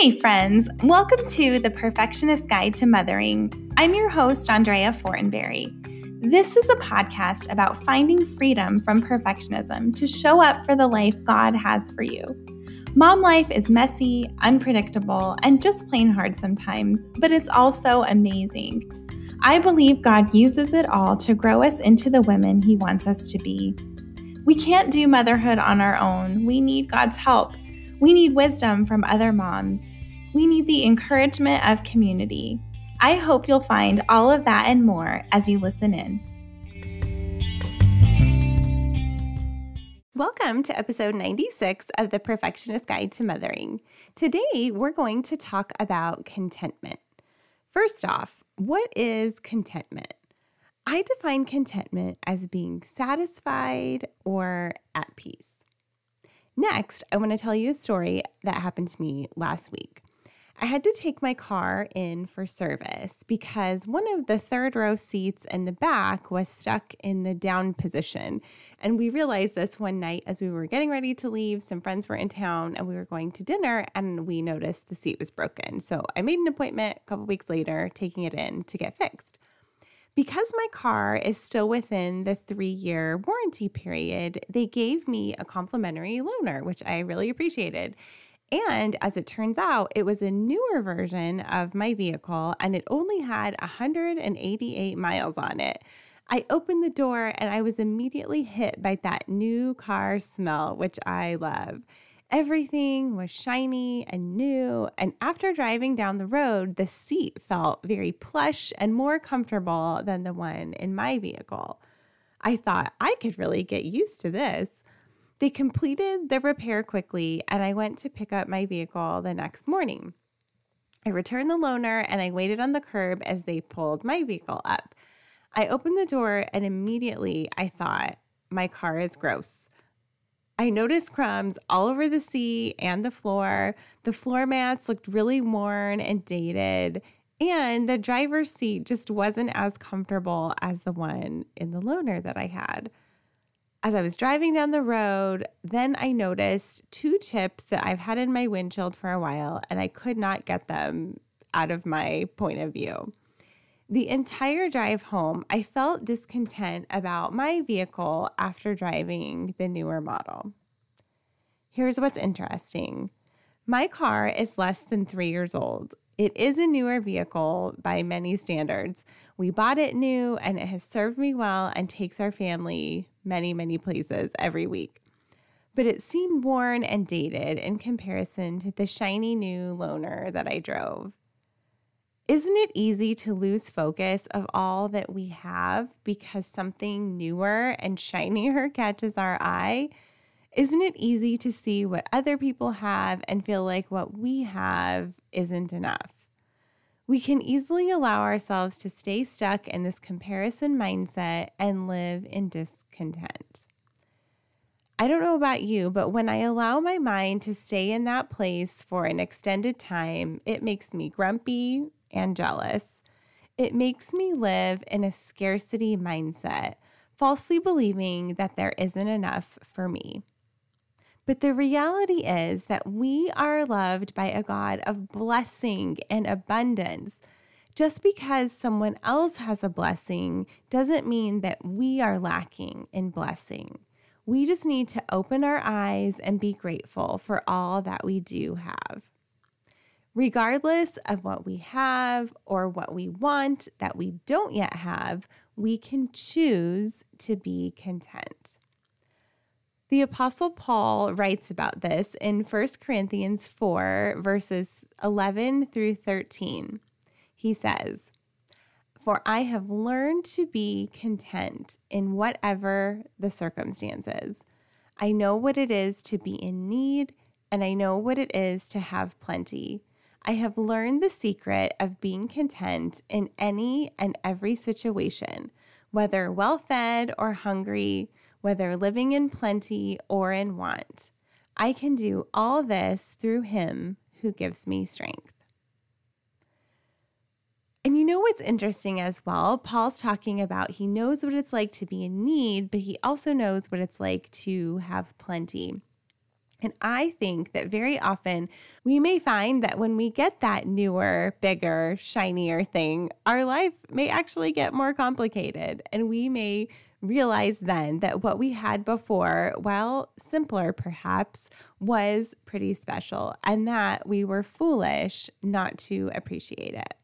Hey friends, welcome to The Perfectionist Guide to Mothering. I'm your host, Andrea Fortenberry. This is a podcast about finding freedom from perfectionism to show up for the life God has for you. Mom life is messy, unpredictable, and just plain hard sometimes, but it's also amazing. I believe God uses it all to grow us into the women He wants us to be. We can't do motherhood on our own. We need God's help. We need wisdom from other moms. We need the encouragement of community. I hope you'll find all of that and more as you listen in. Welcome to episode 96 of The Perfectionist Guide to Mothering. Today, we're going to talk about contentment. First off, what is contentment? I define contentment as being satisfied or at peace. Next, I want to tell you a story that happened to me last week. I had to take my car in for service because one of the third row seats in the back was stuck in the down position. And we realized this one night as we were getting ready to leave. Some friends were in town and we were going to dinner and we noticed the seat was broken. So I made an appointment a couple weeks later, taking it in to get fixed. Because my car is still within the 3-year warranty period, they gave me a complimentary loaner, which I really appreciated. And as it turns out, it was a newer version of my vehicle and it only had 188 miles on it. I opened the door and I was immediately hit by that new car smell, which I love. Everything was shiny and new, and after driving down the road, the seat felt very plush and more comfortable than the one in my vehicle. I thought I could really get used to this. They completed the repair quickly, and I went to pick up my vehicle the next morning. I returned the loaner, and I waited on the curb as they pulled my vehicle up. I opened the door, and immediately I thought, my car is gross. I noticed crumbs all over the seat and the floor. The floor mats looked really worn and dated, and the driver's seat just wasn't as comfortable as the one in the loaner that I had. As I was driving down the road, then I noticed 2 chips that I've had in my windshield for a while, and I could not get them out of my point of view. The entire drive home, I felt discontent about my vehicle after driving the newer model. Here's what's interesting. My car is less than 3 years old. It is a newer vehicle by many standards. We bought it new and it has served me well and takes our family many, many places every week. But it seemed worn and dated in comparison to the shiny new loaner that I drove. Isn't it easy to lose focus of all that we have because something newer and shinier catches our eye? Isn't it easy to see what other people have and feel like what we have isn't enough? We can easily allow ourselves to stay stuck in this comparison mindset and live in discontent. I don't know about you, but when I allow my mind to stay in that place for an extended time, it makes me grumpy and jealous. It makes me live in a scarcity mindset, falsely believing that there isn't enough for me. But the reality is that we are loved by a God of blessing and abundance. Just because someone else has a blessing doesn't mean that we are lacking in blessing. We just need to open our eyes and be grateful for all that we do have. Regardless of what we have or what we want that we don't yet have, we can choose to be content. The Apostle Paul writes about this in 1 Corinthians 4, verses 11 through 13. He says, "For I have learned to be content in whatever the circumstances. I know what it is to be in need, and I know what it is to have plenty. I have learned the secret of being content in any and every situation, whether well-fed or hungry, whether living in plenty or in want. I can do all this through Him who gives me strength." And you know what's interesting as well? Paul's talking about he knows what it's like to be in need, but he also knows what it's like to have plenty. And I think that very often we may find that when we get that newer, bigger, shinier thing, our life may actually get more complicated. And we may realize then that what we had before, while simpler perhaps, was pretty special and that we were foolish not to appreciate it.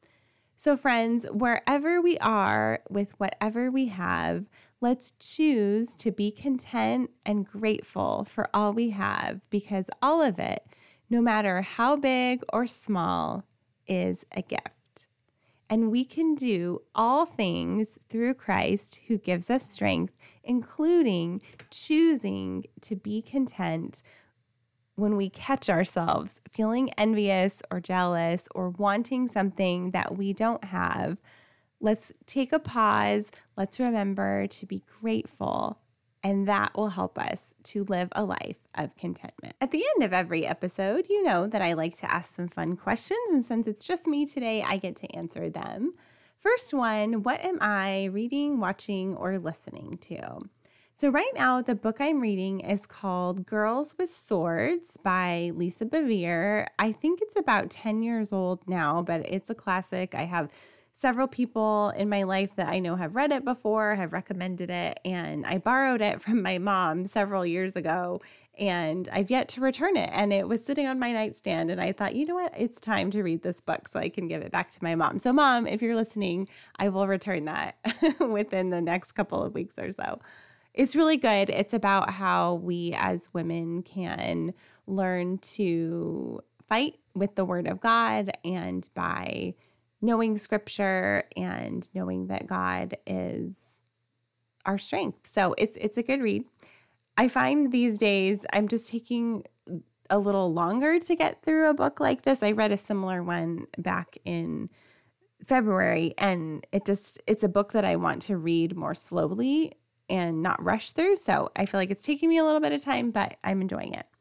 So friends, wherever we are with whatever we have, let's choose to be content and grateful for all we have, because all of it, no matter how big or small, is a gift. And we can do all things through Christ who gives us strength, including choosing to be content when we catch ourselves feeling envious or jealous or wanting something that we don't have. Let's take a pause. Let's remember to be grateful, and that will help us to live a life of contentment. At the end of every episode, you know that I like to ask some fun questions, and since it's just me today, I get to answer them. First one, what am I reading, watching, or listening to? So right now, the book I'm reading is called Girls with Swords by Lisa Bevere. I think it's about 10 years old now, but it's a classic. I have several people in my life that I know have read it before, have recommended it, and I borrowed it from my mom several years ago, and I've yet to return it. And it was sitting on my nightstand, and I thought, you know what? It's time to read this book so I can give it back to my mom. So Mom, if you're listening, I will return that within the next couple of weeks or so. It's really good. It's about how we as women can learn to fight with the Word of God, and by knowing Scripture and knowing that God is our strength. So it's a good read. I find these days I'm just taking a little longer to get through a book like this. I read a similar one back in February, and it's a book that I want to read more slowly and not rush through. So I feel like it's taking me a little bit of time, but I'm enjoying it.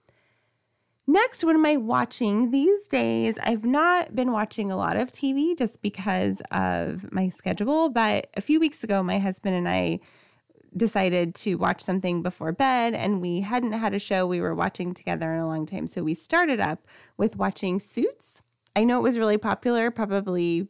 Next, what am I watching these days? I've not been watching a lot of TV just because of my schedule, but a few weeks ago, my husband and I decided to watch something before bed, and we hadn't had a show we were watching together in a long time. So we started up with watching Suits. I know it was really popular, probably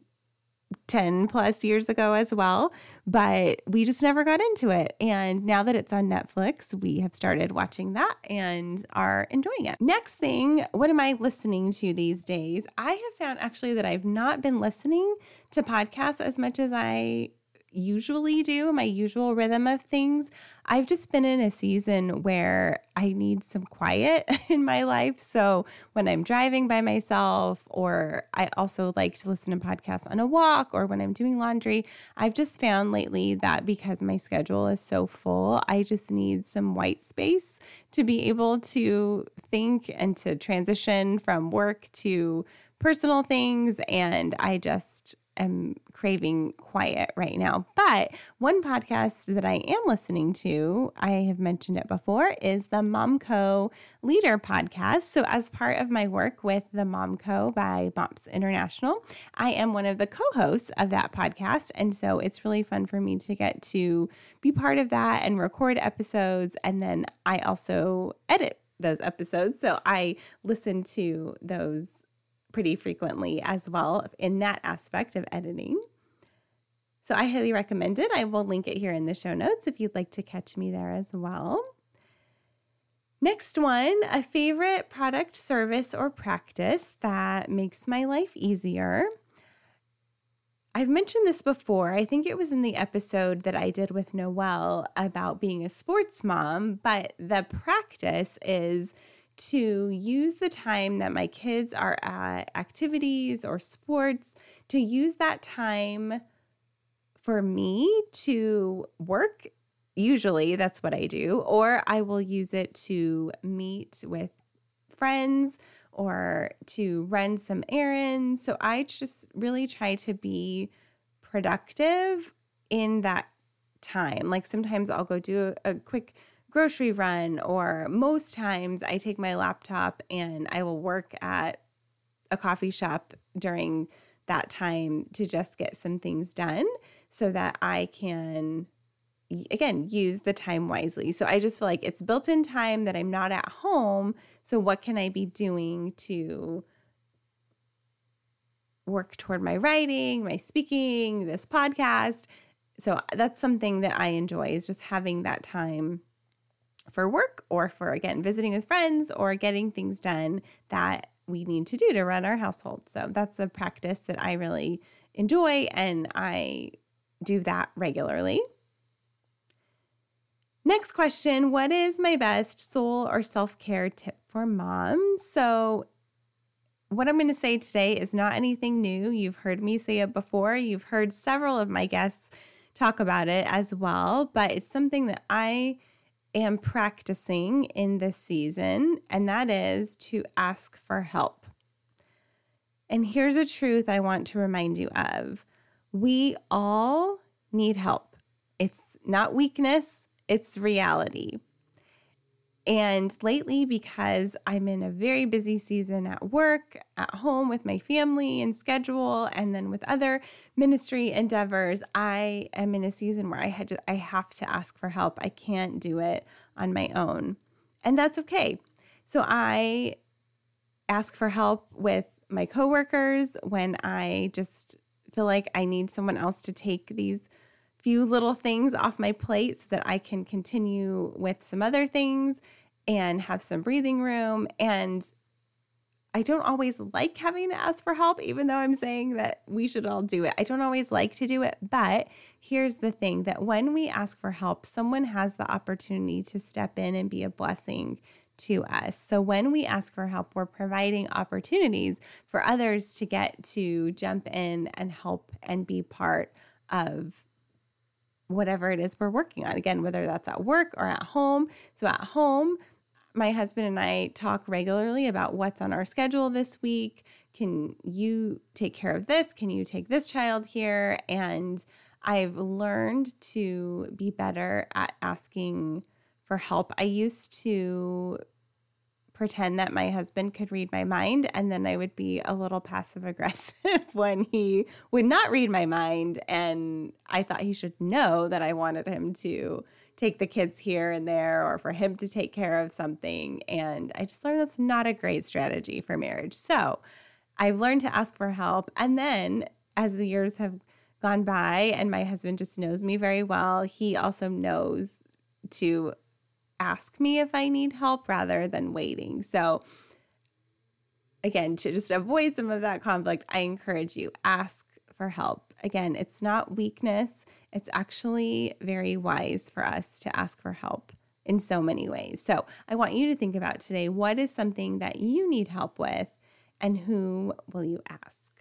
10 plus years ago as well, but we just never got into it. And now that it's on Netflix, we have started watching that and are enjoying it. Next thing, what am I listening to these days? I have found actually that I've not been listening to podcasts as much as I usually do, my usual rhythm of things. I've just been in a season where I need some quiet in my life. So when I'm driving by myself, or I also like to listen to podcasts on a walk or when I'm doing laundry, I've just found lately that because my schedule is so full, I just need some white space to be able to think and to transition from work to personal things. And I just am craving quiet right now. But one podcast that I am listening to, I have mentioned it before, is the Momco Leader podcast. So as part of my work with the Momco by Moms International, I am one of the co-hosts of that podcast. And so it's really fun for me to get to be part of that and record episodes. And then I also edit those episodes. So I listen to those pretty frequently as well in that aspect of editing. So I highly recommend it. I will link it here in the show notes if you'd like to catch me there as well. Next one, a favorite product, service, or practice that makes my life easier. I've mentioned this before. I think it was in the episode that I did with Noelle about being a sports mom, but the practice is to use the time that my kids are at activities or sports, to use that time for me to work. Usually that's what I do, or I will use it to meet with friends or to run some errands. So I just really try to be productive in that time. Like sometimes I'll go do a quick grocery run, or most times I take my laptop and I will work at a coffee shop during that time to just get some things done so that I can again, use the time wisely. So I just feel like it's built-in time that I'm not at home. So what can I be doing to work toward my writing, my speaking, this podcast? So that's something that I enjoy, is just having that time for work or for, again, visiting with friends or getting things done that we need to do to run our household. So that's a practice that I really enjoy, and I do that regularly. Next question, what is my best soul or self-care tip for moms? So what I'm going to say today is not anything new. You've heard me say it before. You've heard several of my guests talk about it as well, but it's something that I am practicing in this season, and that is to ask for help. And here's a truth I want to remind you of. We all need help. It's not weakness, it's reality. And lately, because I'm in a very busy season at work, at home with my family and schedule, and then with other ministry endeavors, I am in a season where I have to ask for help. I can't do it on my own. And that's okay. So I ask for help with my coworkers when I just feel like I need someone else to take these few little things off my plate so that I can continue with some other things and have some breathing room. And I don't always like having to ask for help, even though I'm saying that we should all do it. I don't always like to do it, but here's the thing, that when we ask for help, someone has the opportunity to step in and be a blessing to us. So when we ask for help, we're providing opportunities for others to get to jump in and help and be part of whatever it is we're working on. Again, whether that's at work or at home. So at home, my husband and I talk regularly about what's on our schedule this week. Can you take care of this? Can you take this child here? And I've learned to be better at asking for help. I used to pretend that my husband could read my mind, and then I would be a little passive aggressive when he would not read my mind, and I thought he should know that I wanted him to take the kids here and there, or for him to take care of something. And I just learned that's not a great strategy for marriage. So I've learned to ask for help. And then as the years have gone by and my husband just knows me very well, he also knows to ask me if I need help rather than waiting. So again, to just avoid some of that conflict, I encourage you, ask for help. Again, it's not weakness. It's actually very wise for us to ask for help in so many ways. So I want you to think about today, what is something that you need help with, and who will you ask?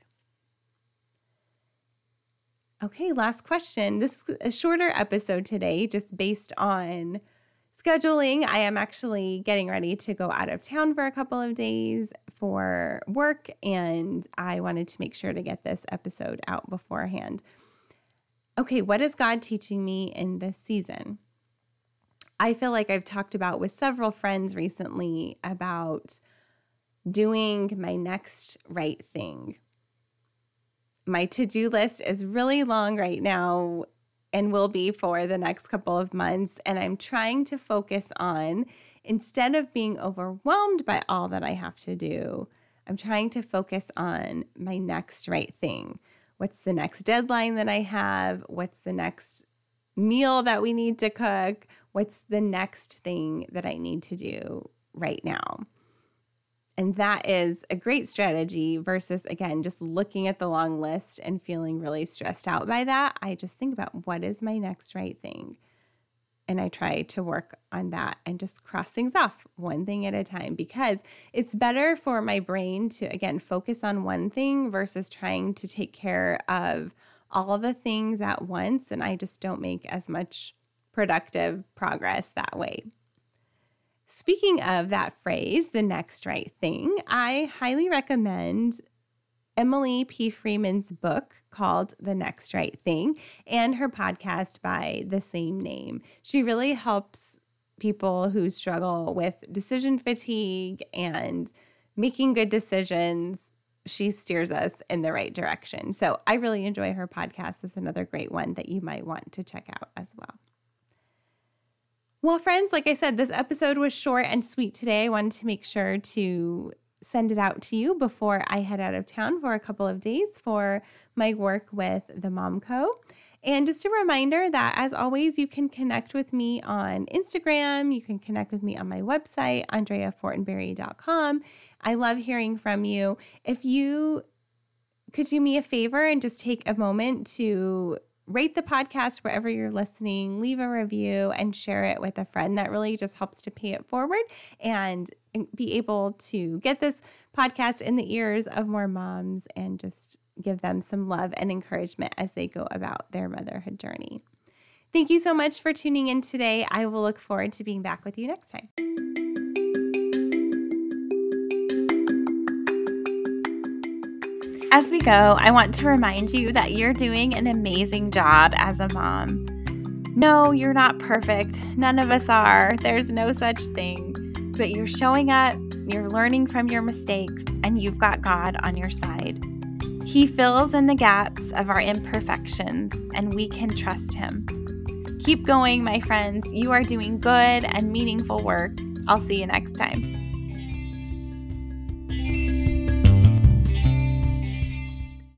Okay, last question. This is a shorter episode today, just based on scheduling. I am actually getting ready to go out of town for a couple of days for work, and I wanted to make sure to get this episode out beforehand. Okay, what is God teaching me in this season? I feel like I've talked about with several friends recently about doing my next right thing. My to-do list is really long right now and will be for the next couple of months. And I'm trying to focus on, instead of being overwhelmed by all that I have to do, I'm trying to focus on my next right thing. What's the next deadline that I have? What's the next meal that we need to cook? What's the next thing that I need to do right now? And that is a great strategy versus, again, just looking at the long list and feeling really stressed out by that. I just think about, what is my next right thing? And I try to work on that and just cross things off one thing at a time, because it's better for my brain to, again, focus on one thing versus trying to take care of all of the things at once. And I just don't make as much productive progress that way. Speaking of that phrase, the next right thing, I highly recommend Emily P. Freeman's book called The Next Right Thing and her podcast by the same name. She really helps people who struggle with decision fatigue and making good decisions. She steers us in the right direction. So I really enjoy her podcast. It's another great one that you might want to check out as well. Well, friends, like I said, this episode was short and sweet today. I wanted to make sure to send it out to you before I head out of town for a couple of days for my work with the Mom Co. And just a reminder that, as always, you can connect with me on Instagram. You can connect with me on my website, AndreaFortenberry.com. I love hearing from you. If you could do me a favor and just take a moment to rate the podcast wherever you're listening, leave a review, and share it with a friend. That really just helps to pay it forward and be able to get this podcast in the ears of more moms and just give them some love and encouragement as they go about their motherhood journey. Thank you so much for tuning in today. I will look forward to being back with you next time. As we go, I want to remind you that you're doing an amazing job as a mom. No, you're not perfect. None of us are. There's no such thing. But you're showing up, you're learning from your mistakes, and you've got God on your side. He fills in the gaps of our imperfections, and we can trust Him. Keep going, my friends. You are doing good and meaningful work. I'll see you next time.